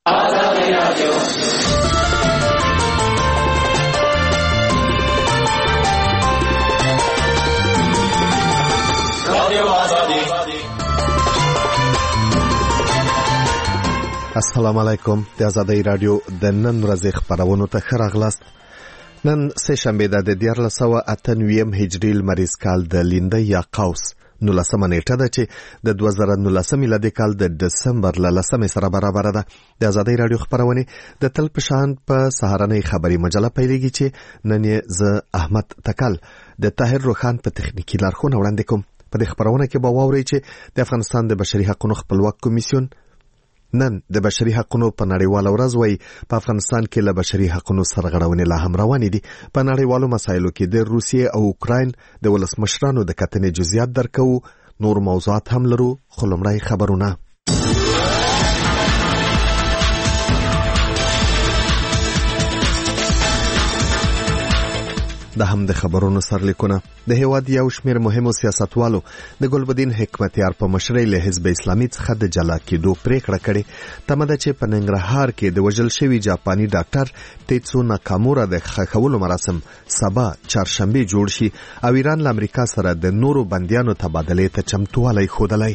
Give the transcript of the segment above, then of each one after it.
السلام علیکم. د آزادۍ رادیو د نن ورځې خبرونو ته ښه راغلاست. نن سه شنبه ده د 1498 هجري لمریز کال د لیندۍ یا قوس 19 نیټه ده چې د 2019 میلادي کال د دسمبر له 10 سره برابر ده. د آزادۍ رادیو خبرونه د تل په شان په سهارنۍ خبري مجله پیلېږي چې نن یې ز احمد تکل د طاهر روخان په تخنیکی لارښوونه وړاندې کوم. په دې خبرونه کې به واورئ چې د افغانستان د بشري حقوقو خپلواک کمیسیون نن د بشري حقوقو په نړیواله ورځ وایي په افغانستان کې له بشري حقوقو سرغړونې لا هم روانې دي. په نړیوالو مسایلو کې د روسیې او اوکراین د ولسمشرانو د کتنې جزئیات درکو. نور موضوعات هم لرو، خو لومړی خبرونه. د هم د خبرونو سرلیکونه. د هیواد یو شمېر مهمو سیاستوالو د ګلبدین حکمتیار په مشرۍ له حزب اسلامي څخه د جلا کېدو پریکړه کړې. تمه ده چې په ننګرهار کې د وژل شوي جاپاني ډاکټر تیتسو ناکامورا د ښخولو مراسم سبا چهارشنبه جوړ شي او ایران له امریکا سره د نورو بندیانو تبادلې ته چمتووالی ښودلی.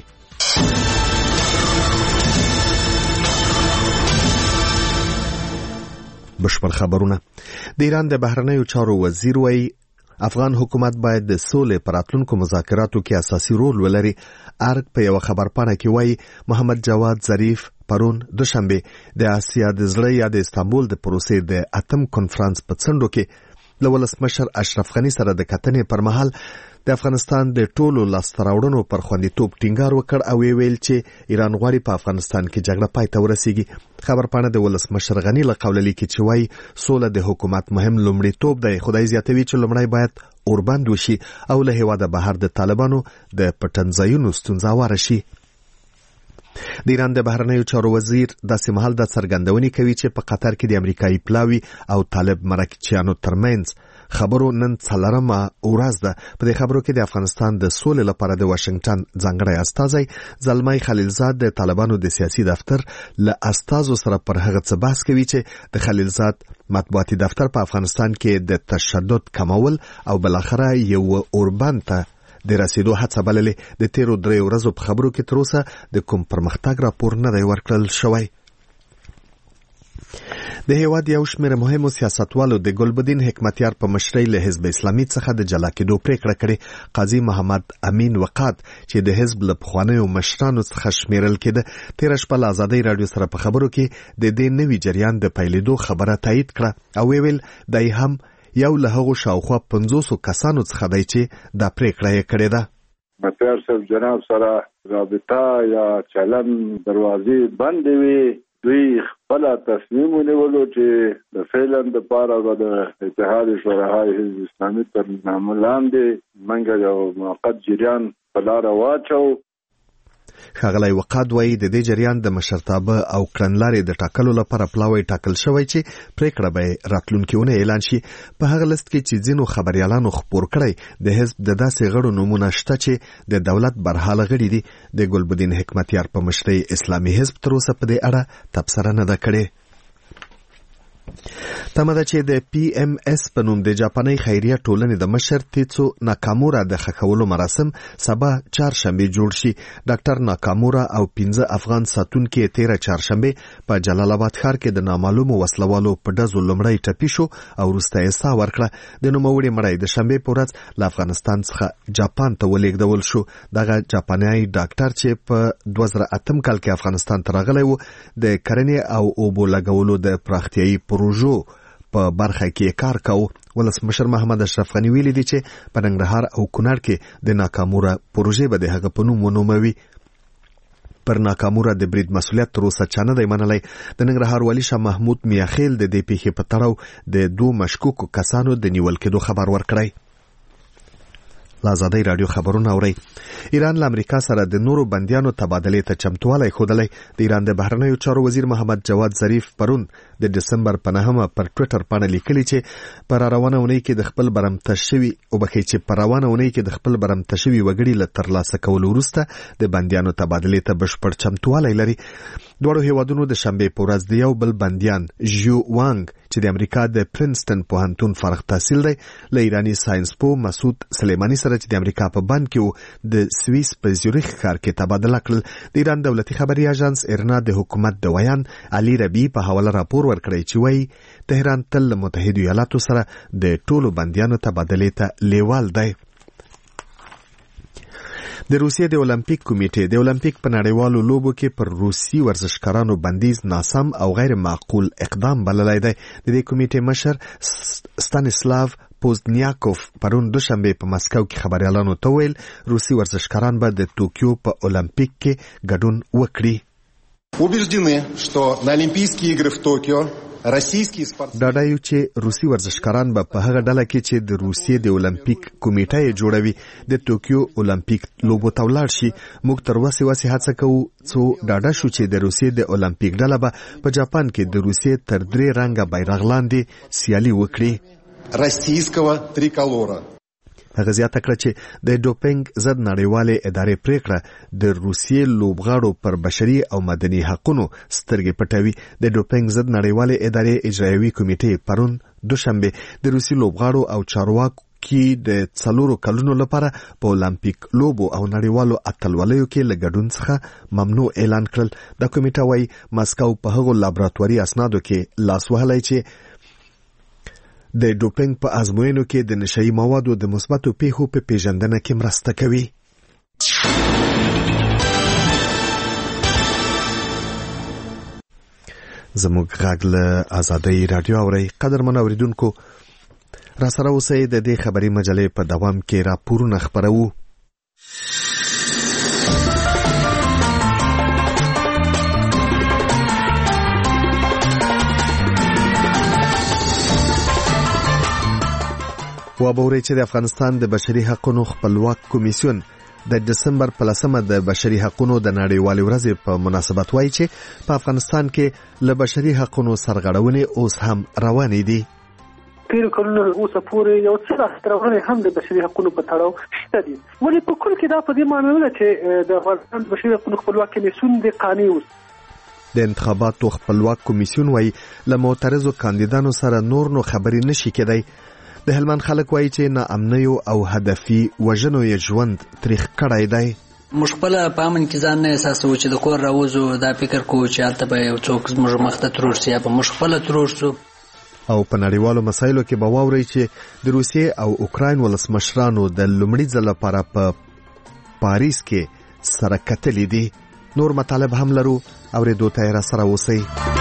بشپړ خبرونه. د ایران د بهرنیو چارو وزیر وایي افغان حکومت باید د سولې پر راتلونکو مذاکراتو کې اساسي رول ولري. ارګ په یو خبرپاڼه کې وایي محمد جواد ظریف پرون دوشنبه د آسیا د زړه یا د استانبول د پروسې د اتم کنفرانس په څنډو کې له ولسمشر اشرف غني سره د کتنې پر مهال د افغانستان د ټولو لاستهراوړنو پر خوندیتوب ټینګار وکړ او ویل چې ایران غواړي په افغانستان کې جګړه پای ته ورسیږي. خبرپاڼه د ولسمشر غني له قوله لیکي چې وایي سوله د حکومت مهم لومړیتوب دی. خدای زیاتوي چې لومړی باید اوربند وشي او له هیواده بهر د طالبانو د پټنځایونو ستونزه واره شي. د ایران د بهرنیو چارو وزیر داسې مهال د څرګندونې کوي چې په قطر کې د امریکایي پلاوي او طالب مرکچیانو ترمنځ خبرو نن څلورمه ورځ ده. په دې خبرو کې د افغانستان د سولې لپاره د واشنگټن ځانګړی استازی زلمای خلیلزاد د طالبانو د سیاسي دفتر له استازو سره پر هغه څه بحث کوي چې د خلیلزاد مطبوعاتي دفتر په افغانستان کې د تشدد کمول او بلاخره یو اوربند ته د رسیدو هڅه بللې. د تیرو 3 ورځو په خبرو کې تر اوسه د کوم پرمختګ راپور نه دی ورکړل شوی. د هیواد یو شمېر مهمو سیاستوالو د ګلبدین حکمتیار په مشرۍ له حزب اسلامي څخه د جلا کېدو پریکړه کړې. قاضي محمد امین وقاد چې د حزب له پخوانیو مشرانو څخه شمیرل کېده تېره شپه له آزادۍ رادیو سره په خبرو کې د دې نوي جریان د پیلېدو خبره تایید کړه او ویل دی هم یو له هغو شاوخوا 500 کسانو څخه دی چې دا پریکړه یې کړې ده. مطهر صاحب جناب سره رابطه یا چلن دروازې بندې وي. دوی خپل تصمیم ونیولو چې د فعلا د پاره د اتحاد شورای حزب اسلامي تر نامه لاندې منګه یو موقت جریان په لار واچو. ښاغلی وقاد وایي د دې جریان د مشرتابه او کړنلارې د ټاکلو لپاره پلاوی ټاکل شوی چې پریکړه به راتلونکي اونۍ اعلان شي. په هغه لست کې چې ځینو خبريالانو خپور کړی د حزب د داسې غړو نومونه شته چې د دولت برحاله غړي دي. د ګلبدین حکمتیار په مشرۍ اسلامي حزب تر اوسه په دې اړه تبصره نه ده کړې. تمه ده چې د PMS په نوم د جاپاني خیریه ټولنې د مشر تیتسو ناکامورا د ښخولو مراسم سبا چهارشنبه جوړ شي. ډاکټر ناکامورا او 15 افغان ساتونکي تیره چهارشنبه په جلال آباد ښار کې د نامعلومو وسلوالو په ډزو لومړی ټپي شو او وروسته یې ساه ورکړه. د نوموړي مړی د شنبې په ورځ له افغانستان څخه جاپان ته ولېږدول شو. دغه جاپاني ډاکټر چې په 2008 کال کې افغانستان ته راغلی و د کرنې او اوبو لګولو د پراختیایي پروژو په برخه کې کار کاوه. ولسمشر محمد اشرف غني ویلي دی چې په ننګرهار او کونړ کې د ناکامورا پروژې به د هغه په نوم ونوموي. پر ناکامورا د برید مسؤلیت تر اوسه چا نه دی منلی. د ننګرهار والي شاه محمود میاخیل د دې پیښې په تړاو د 2 مشکوکو کسانو د نیول کېدو خبر ورکړی. آزادۍ رادیو خبرونه اوري. ایران له امریکا سره د نورو بندیانو تبادلې ته چمتووالی ښودلی. د ایران د بهرنیو چارو وزیر محمد جواد ظریف پرون د دسمبر په 9 پر ټویټر باندې لیکلي چې پر روانه اونۍ کې د خپل برمته شوي وګړي له ترلاسه کولو وروسته د بندیانو تبادلې ته بشپړ چمتووالی لري. دواړو هیوادونو د شنبې په ورځ د یو بل بندیان ژیو وانګ چې د امریکا د پرنسټن پوهنتون فارغ التحصیل دی له ایرانی ساينس پوه مسعود سلیمانی سره چې د امریکا په بند کې د سویس په زیورخ ښار کې تبادله کړل. د ایران دولتي خبري اژانس ایرنا د حکومت د ویان علي ربی په حواله راپور ورکړی چې وایي تهران تل له متحده ایالاتو سره د ټولو بندیانو تبادله ته لیوال دی. د روسیې د اولمپیک کمیټې د اولمپیک په نړیوالو لوبو کې پر روسي ورزشکارانو بندیز ناسم او غیر معقول اقدام بللی دی. د دې کمیټې مشر ستانسلاو پوزنیاکوف پرون دوشنبه په مسکو کې خبريالانو ته ویل روسي ورزشکاران به د ټوکیو په اولمپیک کې ګډون وکړي. убеждены, что на Олимпийские игры в Токио دا دایو چې روسي ورزشکاران به په هغه ډله کې چې د روسیې د اولمپیک کمیټه یې جوړوي د ټوکیو اولمپیک لوبو ته ولاړ شي. موږ تر اوسه هڅه کوو څو ډاډه شو چې د روسیې د اولمپیک ډله به په جاپان کې د روسیې تر 3 رنګه بیرغ لاندې سیالي وکړي. روسیسکو تریکولورا هغه زیاته کړه چې د ډوپینګ ضد نړیوالې ادارې پریکړه د روسیې لوبغاړو پر بشري او مدني حقوقو سترګې پټوي. د ډوپینګ ضد نړیوالې ادارې اجرایوي کمیټې پرون دوشنبه د روسي لوبغاړو او چارواکو کې د 4 کلونو لپاره په اولمپیک لوبو او نړیوالو اتلولیو کې له ګډون څخه ممنوع اعلان کړل. د کمیټه وايي مسکو په هغو لابراتواري اسنادو کې لاس وهلی چې د ډوپینګ په ازموینو کې د نشئی موادو د مثبتو پیښو په پیژندنه کې مرسته کوي. زموږ غږ له آزادۍ رادیو اورئ. قدرمن اوریدونکو را سره اوسئ. د دې خبري مجلې په دوام کې راپورونه خپروو. وابوري چې د افغانستان د بشري حقوقو خپلواک کمیسیون د دسمبر په 10 د بشري حقوقو د نړیوالې ورځې په مناسبت وایي چې په افغانستان کې له بشري حقوقو سرغړونې اوس هم روانې دي. تیر کلونه اوسه پورې یو څه راسترونه هم د بشري حقوقو په تړاو شته دي. ولې په کل کې دا په دې معنی نه چې د افغانستان بشري حقوقو خپلواک کمیسیون د قانوني اوس د انتخاباتو خپلواک کمیسیون وایي له معترضو کاندیدانو سره نور نو خبرې نشي کېدای. د هلمند خلک وایي چې ناامنیو او هدفي وژنو یې ژوند تریخ کړی دی. موږ خپل په امن کې ځان نه احساسوو چې د کور راوځو دا فکر کوو چې هلته به یو څوک زموږ مخ ته ترور شي یا به موږ خپله ترور شو. او په نړیوالو مسایلو کې به واورئ چې د روسیې او اوکراین ولسمشرانو د لومړي ځل لپاره په پاریس کې سره کتلي دي. نور مطالب هم لرو. اورېدو ته را سره اوسئ.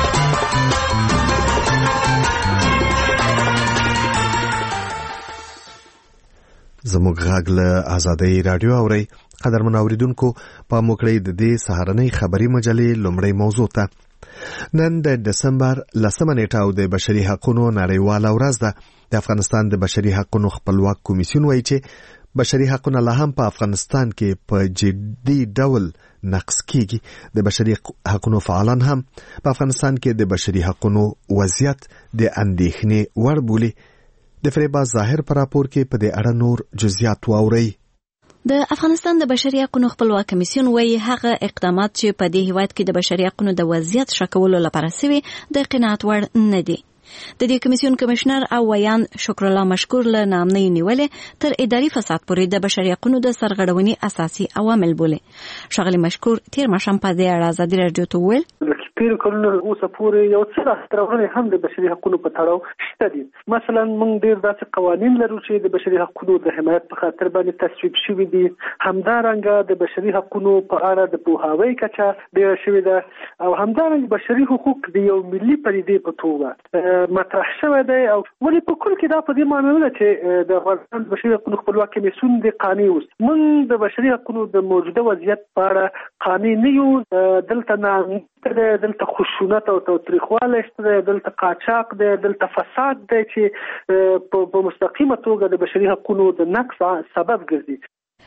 زموږ غږ له آزادۍ رادیو اورئ. قدرمن اوریدونکو پام وکړئ د دې سهارنۍ خبري مجلې لومړی موضوع ته. نن د دسمبر 10 نیټه او د بشري حقوقو نړیواله ورځ ده. د افغانستان د بشري حقوقو خپلواک کمیسیون وایي چې بشري حقوقو لا هم په افغانستان کې په جدي ډول نقض کیږي. د بشري حقوقو فعالان هم په افغانستان کې د بشري حقوقو وضعیت د اندېښنې وړ بولي. د فریبا ظاهر پر راپور کې په دې اړه نور جزئیات واورئ. د افغانستان د بشري حقوقو خپلواک کمیسیون وایي هغه اقدامات چې په دې هیواد کې د بشري حقوقو د وضعیت ښه کولو لپاره سوي د قناعت وړ نه دي. د دې کمیسیون کمشنر او ویان شکر الله مشکور له نامنۍ نیولې تر اداري فساد پورې د بشري حقوقو د سرغړونې اساسي عوامل بولي. ښاغلي مشکور تیر ماښام په دې اړه ازادي راډیو ته وویل تیر کلونه اوسه پورې یو څه راسترونه هم د بشري حقوقو په تړاو شته دي. مثلا موږ ډیر داسې قوانين لرو چې د بشري حقوقو د حمایت په خاطر باندې تصویب شوي دي. همدارنګه د بشري حقوقو په اړه د پوهاوی کچه ډیر شوې ده او همدارنګه بشري حقوق د یو ملي پدیدې په توګه مطرح شوی دی. او ولې په کل کې دا په دې معنی نه چې د افغانستان بشري حقوقو خپلواک کمیسیون د قانوني اوس موږ د بشري حقوقو د موجوده وضعیت په اړه قانوني نه یو. دلته نه دلته خشونت او تاریخواله شته، دلته قاچاق دی، دلته فساد دی چې په مستقیمه توګه د بشري حقوقو د نقص سبب ګرځي.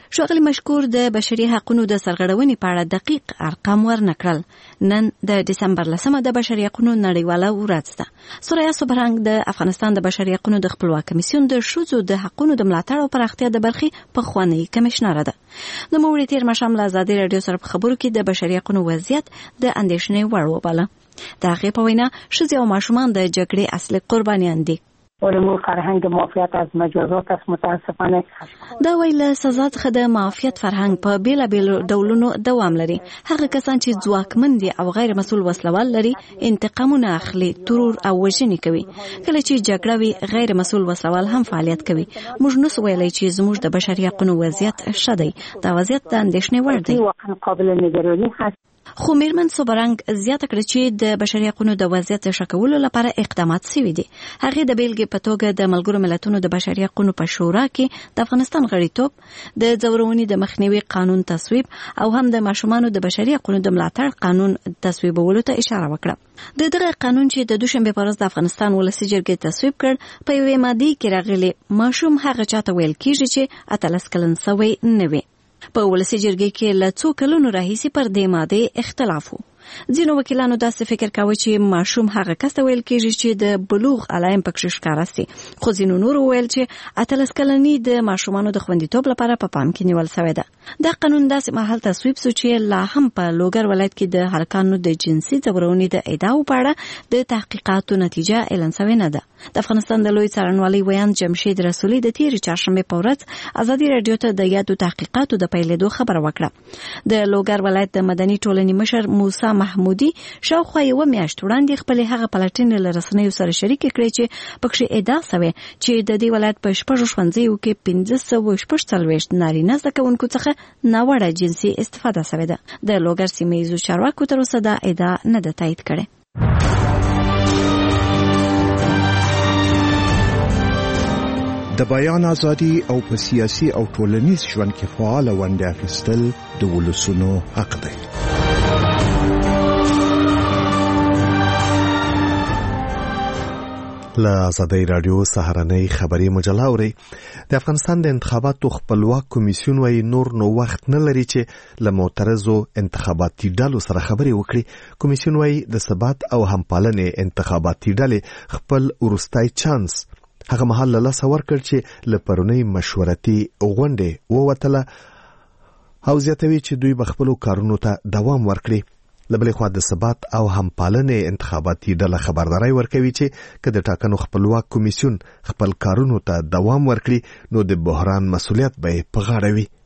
ښاغلي مشکور د بشري حقوقو د سرغړونې په اړه دقیق ارقام ورنکړل. نن د دسمبر 10 د بشري حقوقو نړیواله ورځ ده. سوریا سوبرنګ د افغانستان د بشري حقوقو د خپلواک کمیسیون د ښځو د حقوقو د ملاتړ او پراختیا د برخې پخوانۍ کمشنره ده. د موري تیر مشام له ازادي رادیو سره په خبرو کې د بشري حقوقو وضعیت د اندېښنې وړ وباله. د هغې په وینا ښځې او ماشومان د جګړې اصلي قربانیان دي. علوم فرهنگ معافیت از مجازات است. متاسفانه دا ویل سزا څخه د معافیت فرهنګ په بیلابیلو ډولونو دوام لري. هغه کسان چې ځواکمن دي او غیر مسؤل وسلوال لري انتقامونه اخلي، ترور او وژنې کوي. کله چې جګړه وي غیر مسؤل وسلوال هم فعالیت کوي. موږ نو ویلای چې زموږ د بشري حقوقو وضعیت ښه دی. دا وضعیت د اندېښنې وړ دی. واقعا قابل نگرانی هست. خو میرمن سوبرنګ زیاته کړه چې د بشري حقوقو د وضعیت ښه کولو لپاره اقدامات شوي دي. هغه د بیلګې په توګه د ملګرو ملتونو د بشري حقوقو په شورا کې د افغانستان غړیتوب، د ځورونې د مخنیوي قانون تصویب او هم د ماشومانو د بشري حقوقو د ملاتړ قانون تصویبولو ته اشاره وکړه. د دغه قانون چې د دوشنبه په ورځ د افغانستان ولسي جرګې تصویب کړ په یوې ماده کې راغلي ماشوم هغه چاته ویل کیږي چې 18 کلن سوی نه وي. په ولسي جرګې کې له څو کلونو راهیسې پر دې ماده اختلاف و. ځینو وکیلانو داسې فکر کاوه چې ماشوم هغه کس ته ویل کېږي چې د بلوغ علایم پکې ښکاره سي. خو ځینو نور ویل چې 18 کلنۍ د ماشومانو د خوندیتوب لپاره په پام کې نیول شوی ده. دا قانون داسې مهال تصویب شو چې لا هم په لوګر ولایت کې د هلکانو د جنسي ځورونې د ادعاو په اړه د تحقیقاتو نتیجه اعلان شوې نه ده. د افغانستان د لوی څارنوالۍ ویان جمشید رسولي د تېرې چهارشنبې په ورځ ازادي راډیو ته د یادو تحقیقاتو د پیلېدو خبره وکړه. د لوګر ولایت د مدني ټولنې مشر موسی محمودي شاوخوا یوه میاشت وړاندې خپلې هغه پلټنې له رسنیو سره شریکې کړې چې پکې ادعا شوې چې د دې ولایت په 6 ښوونځیو کې 1546 نارینه زده کوونکو څخه ناوړه جنسي استفاده شوې ده. د لوګر سیمه ییزو چارواکو تر اوسه دا ادعا نه ده تایید کړې. د بیان ازادي او په سیاسي او ټولنیز ژوند کې فعال ونډه اخیستل د ولسونو حق دی. له ازادي رادیو سهارنۍ خبري مجله اوري. د افغانستان د انتخاباتو خپلواک کمیسیون وايي نور نو وخت نه لري چې له معترضو انتخاباتي ډلو سره خبري وکړي. کمیسیون وايي د ثبات او همپالنې انتخاباتي ډلې خپل ورستای چانس هغه مهال له لاسه ورکړ چې له پرونی مشورتي غونډې ووتله او زیاتوي چې دوی به خپلو کارونو ته دوام ورکړي. لبلې خوا د ثبات او همپالنې انتخاباتي ډله خبرداري ورکوي چې که د ټاکنو خپلواک کمیسیون خپل کارونو ته دوام ورکړي نو د بحران مسؤلیت به په غاړه وي.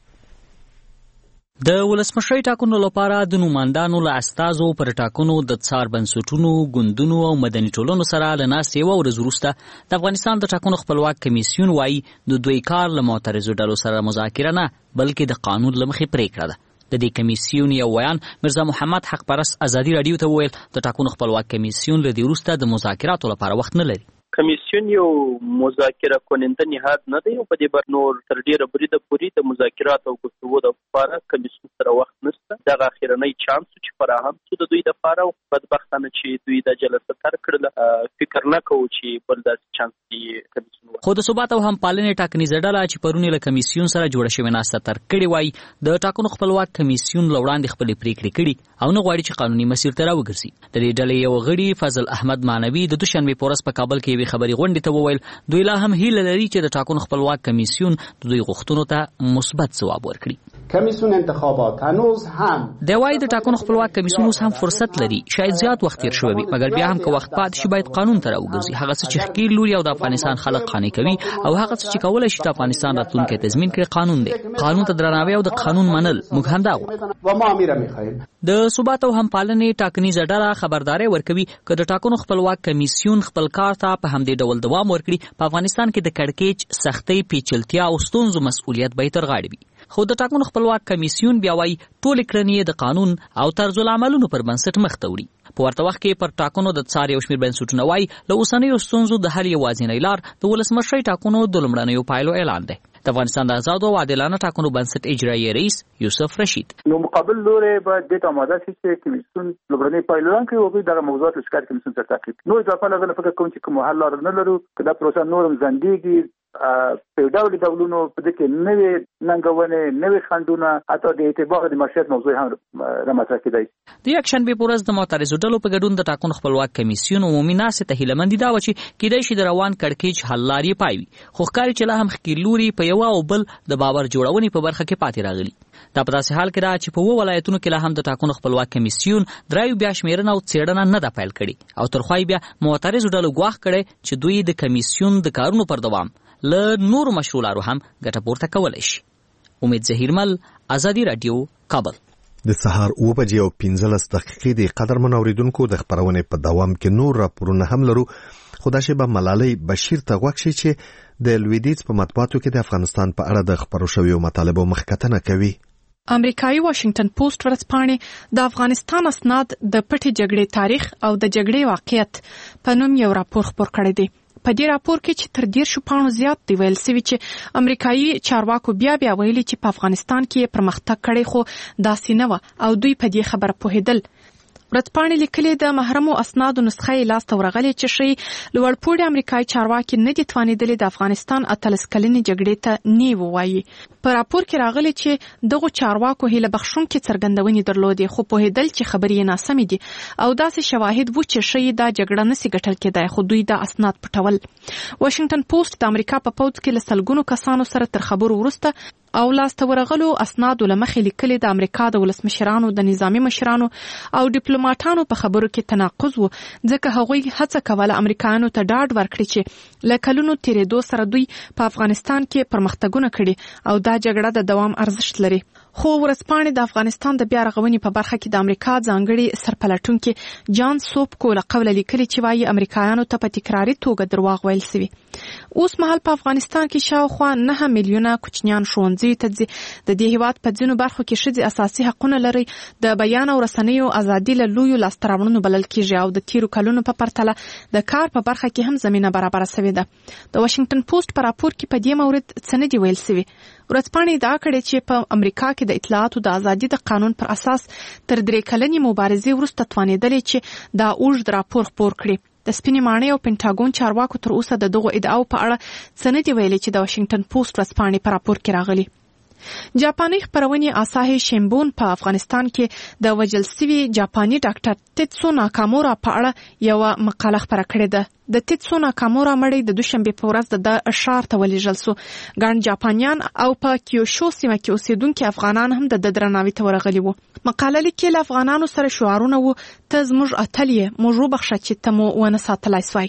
د ولسمشرۍ ټاکنو لپاره د نوماندانو له استازو پر ټاکنو د څار بنسټونو، ګوندونو او مدني ټولنو سره له ناستې یوه ورځ وروسته د افغانستان د ټاکنو خپلواک کمیسیون وایي د دوی کار له معترضو ډلو سره مذاکره نه بلکې د قانون له مخې پریکړه ده. د دې کمیسیون یو ویان مرزا محمد حق پرست ازادي راډیو ته وویل د ټاکنو خپلواک کمیسیون له دې وروسته د مذاکراتو لپاره وخت نه لري. کمیسیون یو مذاکره کننده نهاد نه دی او په دې بر نور تر ډیره بریده پوری د مذاکرات او گفتگو د لپاره کمیسیون سره وخت نشته. دا اخیرنۍ چانس چې فراهم شو د دوی د لپاره او بدبختانه چې دوی د جلسه تر کړل فکر نه کوو چې بل داسې چانس دی کمیسیون. خو د ثبات او همپالنې ټاکنیزه ډله چې پرونی له کمیسیون سره جوړه شوې ناسته تر کړې وایي د ټاکنو خپلواک کمیسیون له وړاندې خپلې پریکړې کړي او نه غواړي چې قانوني مسیر ته راوګرځي. د دې ډلې یو غړي فضل احمد مانوي د دوشنبې په ورځ په کابل کې خبري غونډې ته وویل دوی لا هم هیله لري چې د ټاکنو خپلواک کمیسیون د دوی غوښتنو ته مثبت ځواب ورکړي. کمیسیون انتخابات هنوز هم د وای د ټاکنو خپلواک کمیسیون اوس هم فرصت لري. شاید زیات وخت تیر شوی وي مګر بیا هم که وخت پاتې شي باید قانون ته راوګرځي. هغه څه چې ښکیل لوري او د افغانستان خلک قانع کوي او هغه څه چې کولای شي د افغانستان راتلونکی تضمین کړي قانون دی. قانون ته درناوی او د قانون منل موږ هم دا غواړو. د ثبات او همپالنې ټاکنیزه ډله خبرداري ورکوي که د ټاکنو خپلواک کمیسیون خپل کار ته په همدې ډول دوام ورکړي په افغانستان کې د کړکېچ سختۍ پیچلتیا او ستونزو مسؤلیت به تر غاړه وي. خو د ټاکنو خپلواک کمیسیون بیا وايي ټولې کړنې د قانون او طرز العملونو پر بنسټ مخ ته وړي. په ورته وخت کې پر ټاکنو د څار یو شمېر بنسټونه وايي له اوسنیو ستونزو د حل یوازینۍ لار د ولسمشرۍ ټاکنو د لومړنیو پایلو اعلان دی. د افغانستان د آزاد او عادلانه ټاکنو بنسټ اجرایي رئیس یوسف رشید نو مقابل لوري باید د آماده شي چې کمیسیون لومړنی پایلو اعلان کړي او دغه موضوعات لشکار کمیسیون ته تعقیب. نو اضافه لږه فکر کوم چې کوم حل لار نه لرو که دا پروسه نورم زندګي په ډول ډولونو په دې کې نوې ننګونې نوې خنډونه حتی د اعتبار د معیشت موضوع هم رامطرح کېدای. د یکشنبې په ورځ د معترضو ډلو په ګډون د ټاکنو خپلواک کمیسیون عمومي ناستې ته هیله مندي دا وه چې کېدای شي د روان کړکېچ حل لارې پای وي، خو ښکاري چې لا هم ښکېل لوري په یوه او بل د باور جوړونې په برخه کې پاتې راغلي. دا په داسې حال کې ده چې په 2 ولایتونو کې لا هم د ټاکنو خپلواک کمیسیون درایو بیا شمیرنه او څېړنه نه ده پیل کړې او تر خوا بیا معترضو ډلو ګواښ کړی چې دوی د کمیسیون د کارونو پر دوام له نورو مشروع لارو هم ګټه پورته کولی شي. امید ظهیرمل، ازادي راډیو، کابل. د سهار 7:15 د قدرمن اوریدونکو د خبرونې په دوام کې نور راپورونه هم لرو، خو دا شیبه ملالۍ بشیر ته غوږ شي چې د لویدیځ په مطبوعاتو کې د افغانستان په اړه د خبرو شویو مطالبو مخکتنه کوي. امریکایي واشنگټن پوسټ ورځپاڼې د افغانستان اسناد د پټې جګړې تاریخ او د جګړې واقعیت په نوم یو راپور خپور کړی دی. په دې راپور کې چې تر 10 پاڼو زیات دی ویل سوي چې امریکایي چارواکو بیا ویلي چې په افغانستان کې پرمختګ کړی خو داسې نه و او دوی په دې خبره پوهېدل. ورځپاڼې لیکلي د محرمو اسنادو نسخه یې لاسته ورغلې چې ښیي لوړپوړي امریکایي چارواکي نه دي توانېدلي د افغانستان 18 کلنې جګړې ته نه ووایي. په راپور کې راغلي چې دغو چارواکو هیله بخښونکې څرګندونې درلودې خو پوهېدل چې خبرې یې ناسمې دي او داسې شواهد وو چې ښیي دا جګړه نسي ګټل کېدای خو دوی دا اسناد پټول. واشنګټن پوسټ د امریکا په پوځ کې له سلګونو کسانو سره تر خبرو وروسته او لاسته ورغلو اسنادو له مخې لیکلي د امریکا د ولسمشرانو د نظامي مشرانو او ډیپلوماټانو په خبرو کې تناقض و، ځکه هغوی هڅه کوله امریکایانو ته ډاډ ورکړي چې له کلونو تیرېدو سره دوی په افغانستان کې پرمختګونه کړي او دا جګړه د دوام ارزښت لري. خو ورځپاڼې د افغانستان د بیا رغونې په برخه کې د امریکا ځانګړي سرپلټونکي جان سوپکو له قوله لیکلي چې وايي امریکایانو ته په تکراري توګه درواغ ویل سوي. اوس مهال په افغانستان کې شاوخوا 9 میلیونه کوچنیان ښوونځیو ته ځي. د دې هیواد په ځینو برخو کې ښځې اساسي حقونه لري. د بیان او رسنیو ازادي له لویو لاسته راوړنو بلل کېږي او د تیرو کلونو په پرتله د کار په برخه کې هم زمینه برابره سوې ده. د واشنګټن پوسټ په راپور کې په دې مورد څه نه دي ویل سوي. ورځپاڼې ادعا کړې چې په امریکا کې د اطلاعاتو د ازادي د قانون پر اساس تر 3 کلنې مبارزې وروسته توانېدلې چې دا اوږد راپور خپور کړي. د سپینې ماڼۍ او پینټاګون چارواکو تر اوسه د دغو ادعاو په اړه څه نه دي ویلي چې د واشنګټن پوسټ ورځپاڼې په راپور کې راغلي. جاپاني خبرونې آساهي شیمبون په افغانستان کې د وژل سوي جاپاني ډاکټر تیتسو ناکامورا په اړه یو مقاله خپره کړې ده. د تیتسو ناکامورا مړی د دوشنبې په ورځ د ښار ته ولېږل سو. ګڼ جاپانیان او په کیوشو سیمه کې اوسېدونکي افغانان هم د درناوي ته ورغلي وو. مقاله لیکي له افغانانو سره شعارونه وو ته زموږ اتل یې، موږ وبخښه چې ته مو ونه ساتلی سوای.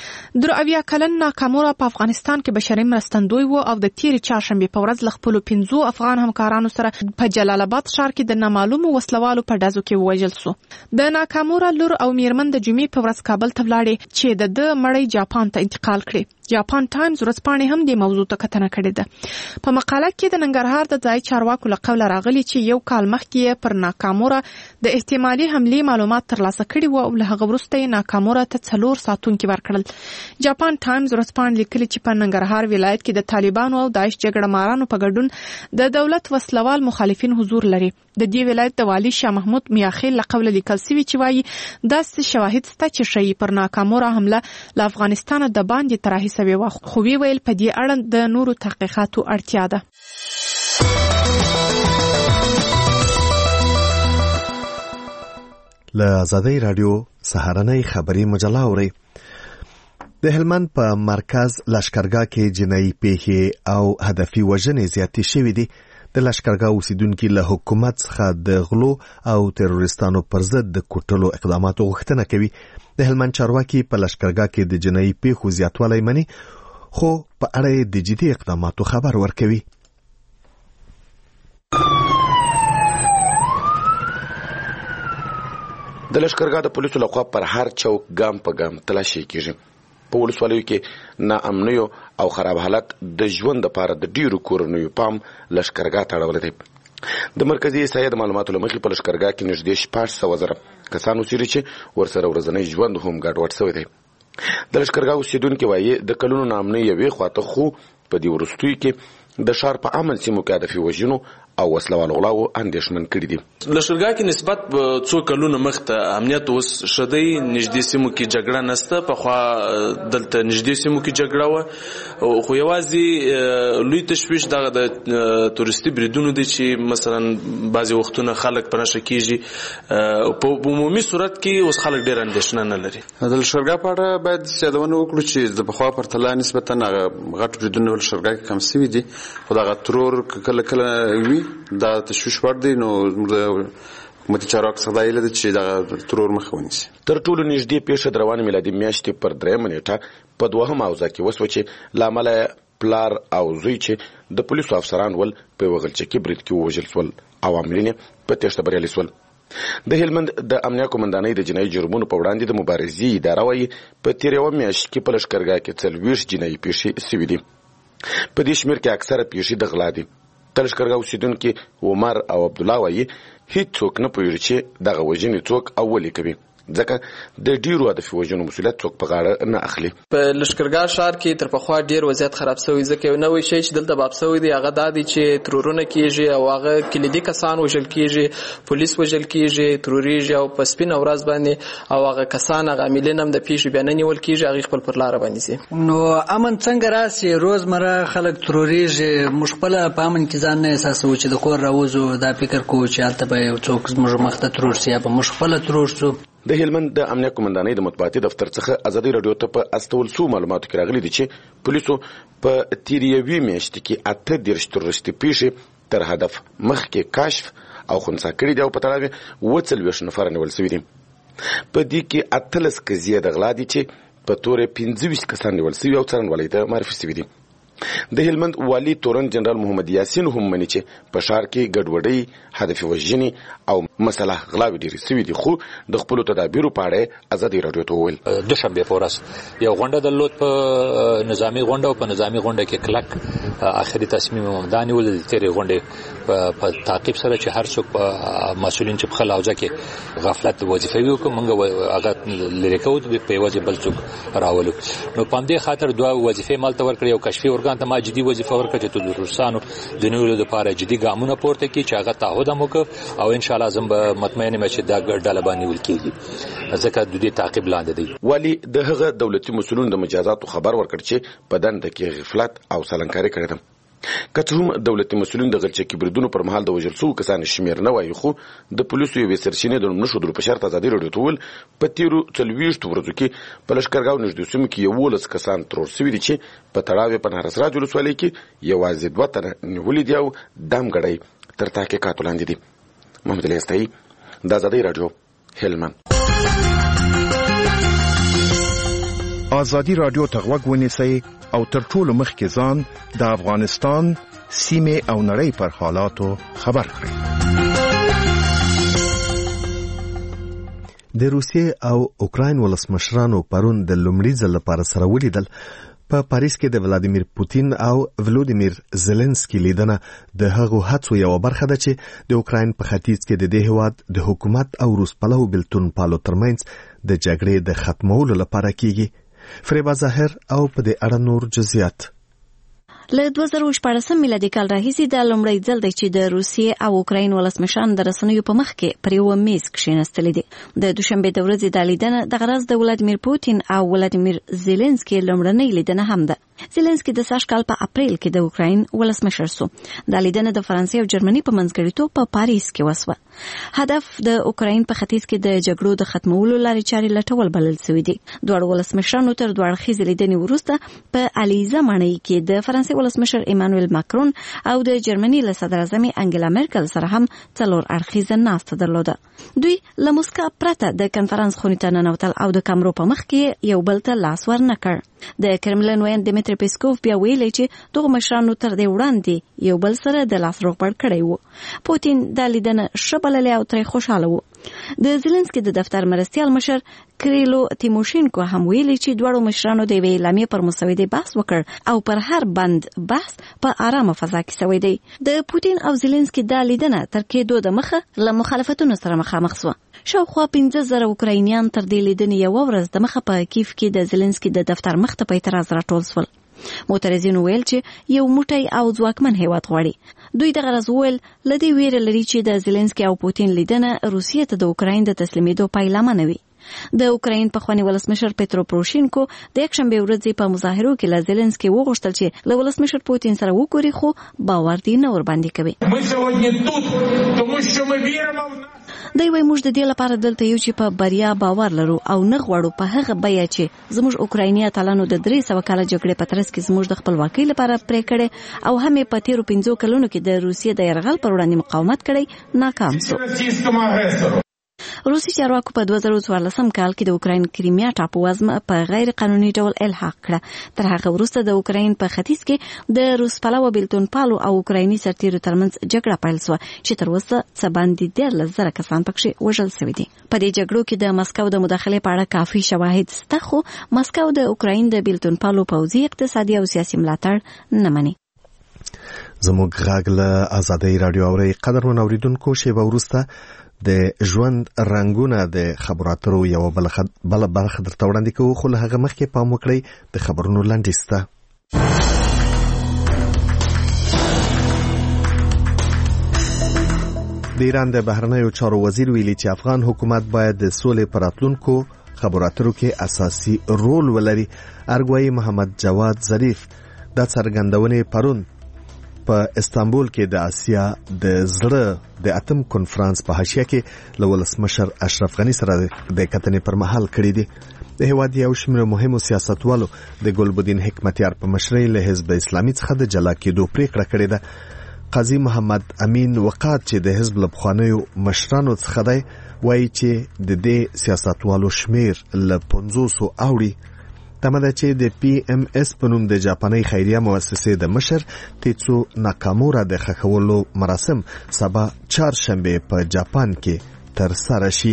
83 کلن ناکامورا په افغانستان کې بشري مرستندوی و او د تیرې چهارشنبې په ورځ له خپلو 5 افغان همکارانو سره په جلال آباد ښار کې د نامعلومو وسلوالو په ډزو کې ووژل سو. د ناکامورا لور او میرمن د جمعې په ورځ کابل ته ولاړې چې د مړی جاپان ته انتقال کړي. جاپان ټایمز ورځپاڼې هم د موضوع ته کتنه کړې ده. په مقاله کې د ننګرهار د ځای چارواکو له قوله راغلي چې یو کال مخکې پر ناکامورا د احتمالي حملې معلومات ترلاسه کړي وو او له هغه وروسته یې ناکامورا ته 4 ساتونکي ورکړل. جاپان ټایمز ورځپاڼې لیکلي چې په ننګرهار ولایت کې د طالبانو او داعش جګړه مارانو په ګډون د دولت وسلوال مخالفین حضور لري. د دې ولایت د والی شاه محمود میاخیل له قوله لیکل سوي چې وايي داسې شواهد شته چې ښیي پر ناکامورا حمله له افغانستانه د باندې طرحې سوې وه، خو وی ویل په دې اړه د نورو تحقیقاتو اړتیا ده. له آزادۍ راډیو سهارنۍ خبري مجله اورئ. د هلمند په مرکز لشکرګاه کې جنایي پیښې او هدفي وژنې زیاتې شوې دي. د لشکرګاه اوسیدونکي له حکومت څخه د غلو او تروریستانو پر ضد د کوټلو اقداماتو غوښتنه کوي. د هلمند چارواکي په لشکرګاه کې د جنایي پیښو زیاتوالی مني، خو په اړه د جدي اقداماتو خبر ورکوي. د لشکرګاه د پولیسو لخوا پر هر چوک ګام په ګام تلاشي کیږي. په ولسوالیو کې ناامنیو او خراب حالت د ژوند لپاره د ډیرو کورنیو پام لشکرګاه ته اړولی دی. د مرکزي احصایې د معلوماتو له مخې په لشکرګاه کې نږدې 600,000 کسان اوسېږي چې ورسره ورځنی ژوند هم ګډوډ شوی دی. د لشکرګاه اوسېدونکي وایي د کلونو ناامنۍ یوې خواته، خو په دې وروستیو کې د ښار په امن سیمو کې هدفي وژنو او وسلوال غلاو اندېښمن کړي دي. لشکرګاه کې نسبت څو کلونو مخته امنیت اوس شدی نږدې سیمو کې جګړه نسته. پخوا دلته نږدې سیمو کې جګړه و خو یوازې لوی تشویش د تورستي بریدونو دی چې مثلا بعضی وختونه خلک په نشه کېږي. په عمومي صورت کې اوس خلک ډېر اندېښنه نه لري. د لشکرګاه په اړه باید یادونه وکړو چې د پخوا پرتله نسبتا غټ بریدونه لشکرګاه کې کم شوي دي خو دغه ترور کله کله وي دا تشویش وړ دی. نو حکومتي چارواکو څخه دا هیله ده چې دغه ترور مخه ونیسي. تر ټولو نږدې پیښه د روانې میلادي میاشتې پر 3 نیټه په 2 اوضاع کې وسوه چې له امله پلار او زوی چې د پولیسو افسران ول په وغلچکي برید کې ووژل شول او عاملین په تېښته بریالي شول. د هلمند د امنیه قومندانۍ د جنایي جرمونو په وړاندې د مبارزې اداره وايي په تېره یوه میاشت کې په لښکرګاه کې 40 جنایي پیښې سوي دي. په دې شمېر کې اکثره پیښې د غلا دي. د لښکرګاه اوسېدونکي عمر او عبدالله وايي هیڅوک نه پوهېږي چې دغه وژنې څوک او ولې کوي ځکه د ډیرو هدفي وژنو مسؤلیت څوک په غاړه نه اخلي. په لښکرګاه ښار کې تر پخوا ډیر وضعیت خراب شوی ځکه یو نوی شی چې دلته باب شوی دی هغه دا دی چې ترورونه کیږي او هغه کلیدي کسان وژل کیږي، پولیس وژل کیږي، تروریږي او په سپینه ورځ باندې او هغه کسان هغه عاملین هم د پیښې بیان نیول کیږي هغه خپل پر لار باندې سي. نو امن څنګه راسي؟ روزمره خلک تروریږي، موږ خپل په امن کې ځان نه احساسو چې د کور راوځو دا فکر کوو چې هلته به یو څوک زموږ مخ ته ترور سي یا به موږ خپل ترور سو. د هلمند د امنیه قومندانۍ د مطبوعاتي دفتر څخه ازادي راډیو ته په استول سو معلوماتو کې راغلي دي چې پولیسو په تیرې یوې میاشتې کې 38 تروریستي پیښې تر هدف مخکې کشف او خنثی کړي دي او په تړاو 40 نفر نیول شوي دي. په دې کې 18 قضیې د غلا دي چې په تورې 25 کسان نیول شوي او څارنوالۍ ته معرفي شوي دي. د هلمند والي تورن جنرال محمد یاسین هم مني چې په ښار کې ګډوډۍ، هدفي وژنې او مسله غلاوې ډېرې شوي دي خو د خپلو تدابیرو په اړه ازادي راډیو ته وویل. دوشنبه په ورځ یو غونډه درلود په نظامي غونډه او په نظامي غونډه کې کلک آخري تصمیم دا نیول د تېرې غونډې په تعقیب سره چې هر څوک مسؤلین چې په خپل حوزه کې غفلت وظیفوي وکړي موږ هغه لرې کوو په یوازې بل څوک راولو. نو په همدې خاطر دوه وظیفې مالته ورکړې یو کشفي ارګان ته ما جدي وظیفه ورکړه چې د روسانو د نیولو لپاره جدي ګامونه پورته کړي چې هغه تعهد هم وکړ او ان شاء الله زم به مطمئن یم چې دا ډله باندې نیول کېږي ځکه د دې تعقیب لاندې دی. والي د هغه دولتي مسؤلینو د مجازاتو خبر ورکړ چې په دنده کې غفلت او سلنکاري کړې ده. که څه هم دولتي مسؤلین د غلچکي بریدونو پر مهال د وژل شوو کسانو شمېر نه وایي خو د پولیسو یوې سرچینې د نوم نه ښودلو په شرط ازادي راډیو ته وویل په تېرو 40 ورځو کې په لښکرګاه نږدې سیمو کې 11 کسان ترور شوي دي چې په تړاو یې په نهرسراج ولسوالۍ کې یوازې 2 تنه نیولي دي او دام ګړی تر تحقیقاتو لاندې دي. محمد علي استایي د ازادي راډیو هلمند. ازادي راډیو ته غوږ ونیسئ او تر ټولو مخکې ځان د افغانستان سیمې او نړۍ پر حالاتو خبر کړئ. د روسیې او اوکراین ولسمشرانو پرون د لومړي ځل لپاره سره ولیدل. په پاریس کې د ولادیمیر پوتین او ولودیمیر زيلنسکي لیدنه د هغو هڅو یو برخه ده چې د اوکراین په ختیځ کې د دې هیواد د حکومت او روس پلوو بلتون پالو ترمنځ د جګړې د ختمولو لپاره کیږي. فریبا ظاهر او په دې اړه نور جزئیات. له 2014 میلادي کال راهیسې د لومړي ځل دی چې د روسیې او اوکراین ولسمشران د رسنیو په مخ کې پر یو میز کښېنستلي دي. د دوشنبه د ورځې د لیدنه د غرض د ولادیمیر پوتین او ولادیمیر زيلنسکي لومړنۍ لیدنه هم ده. زيلنسکي د سږ کال په اپریل کې د اوکراین ولسمشر سو. د لیدنه د فرانسې او جرمني په منځګړیتوب په پاریس کې وسوه. هدف د اوکراین په ختیځ کې د جګړو د ختمولو لارې چارې لټول بلل شوی دي. دواړو ولسمشرانو تر دوه اړخیزې لیدنې وروسته په الیزه ماڼۍ کې د فرانسې ولسمشر ایمانوئل ماکرون او د جرمني له صدر اعظم انګلا مرکل سره هم څلور اړخیزه ناسته درلوده. دوی له موسکا پرته د کنفرانس خونې ته ننوتل او د کامرو په مخ کې یو بل ته لاس ورنه کړ. د کرملین ویاند دمیتری پیسکوف بیا ویلي چې دغه مشرانو تر دې وړاندې یو بل سره د لاس روغبړ کړی وو. پوتین د لیدنه ښه بللی او ترې خوشحاله وو. د زيلنسکي د دفتر مرستیال مشر کریلو تیموشینکو هم ویلي چې دواړو مشرانو د یوې اعلامیې پر مسودې بحث وکړ او پر هر بند بحث په آرامه فضا کې شوی دی. د پوتین او زيلنسکي د لیدنه تر کېدو د مخه له مخالفتونو سره مخامخ شوه. شاوخوا 15,000 اوکراینیان تر دې لیدنې یوه ورځ د مخه په کیف کې د زيلنسکي د دفتر مخ ته په اعتراض راټول شول. معترضینو ویل چې یو موټی او ځواکمن هیواد غواړي. دوی دغه ورځ وویل له دې ویره لري چې د زيلنسکي او پوتین لیدنه روسیې ته د اوکراین د تسلیمېدو پیلامه نه وي. د اوکراین پخوانی ولسمشر پترو پروشینکو د یکشنبه ورځې په مظاهرو کې له زيلنسکي وغوښتل چې له ولسمشر پوتین سره وګوري، خو باور دی نه ور باندې کوي. دوی وايي موږ د دې لپاره دلته یو چې په بریا باور لرو او نه غواړو په هغه بیه چې زموږ اوکرایني اتلانو د 300 کاله جګړې په ترڅ کې زموږ د خپلواکۍ لپاره پرې کړې او هم په تیرو 15 کلونو کې د روسیې د یرغل پر وړاندې مقاومت کړی ناکام شو. روسي چارواکو په 2014 کال کې د اوکراین کریمیا ټاپووزم په غیر قانوني ډول الحاق کړه. تر هغه وروسته د اوکراین په ختیځ کې د روس پلوه بیلتون پالو او اوکرایني سرتیرو ترمنځ جګړه پیل شوه چې تر اوسه څه باندې 13,000 کسان پکې وژل شوي دي. په دې جګړو کې د مسکو د مداخلې په اړه کافي شواهد شته، خو مسکو د اوکراین د بیلتون پالو پوځي، اقتصادي او سیاسي ملاتړ نه مني. زموږ غږ له آزادۍ رادیو اوري. قدرمن اوریدونکو، شیبه وروسته د ژوند رنگونه د خبرو اترو یو بل برخه درته وړاندې کوو، خو له هغه مخکې پام وکړئ د خبرونو لنډیز ته. د ایران د بهرنیو چارو وزیر ویلي چې افغان حکومت باید د سولې پر راتلونکو خبرو اترو کې اساسي رول ولري. ارګوایي محمد جواد ظریف دا څرګندونې پرون په استانبول کې د آسیا د زړه د اتم کنفرانس په حاشیه کې له ولسمشر اشرف غني سره د کتنې پر مهال کړی دي. د هیواد یو شمېر مهمو سیاستوالو د ګلبدین حکمتیار په مشرۍ له حزب اسلامي څخه د جلا کېدو پریکړه کړې ده. قاضي محمد امین وقات چې د حزب له پخوانیو مشرانو څخه دی وایي چې د دې سیاستوالو شمېر له 500 اوړي. تمه ده چې د پی ام اس په نوم د جاپاني خیریه مؤسسې د مشر تیتسو ناکامورا د خښولو مراسم سبا چهارشنبه په جاپان کې تر سره شي.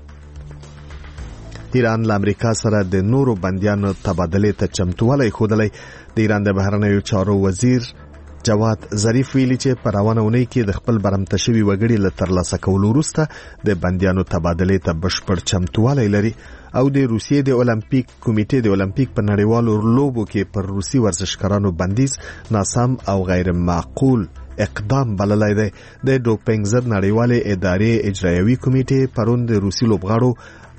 ایران له امریکا سره د نورو بندیانو تبادلې ته چمتووالی ښودلی. د ایران د بهرنیو چارو وزیر جواد ظریف ویلي چې په روانه اونۍ کې د خپل برمته شوي وګړي له ترلاسه کولو وروسته د بندیانو تبادلې ته بشپړ چمتووالی لري او د روسیې د اولمپیک کمیټې د اولمپیک په نړیوالو لوبو کې پر روسي ورزشکارانو بندیز ناسم او غیر معقول اقدام بللی دی. د ډوپینګ ضد نړیوالې ادارې اجرایوي کمیټې پرون د روسي لوبغاړو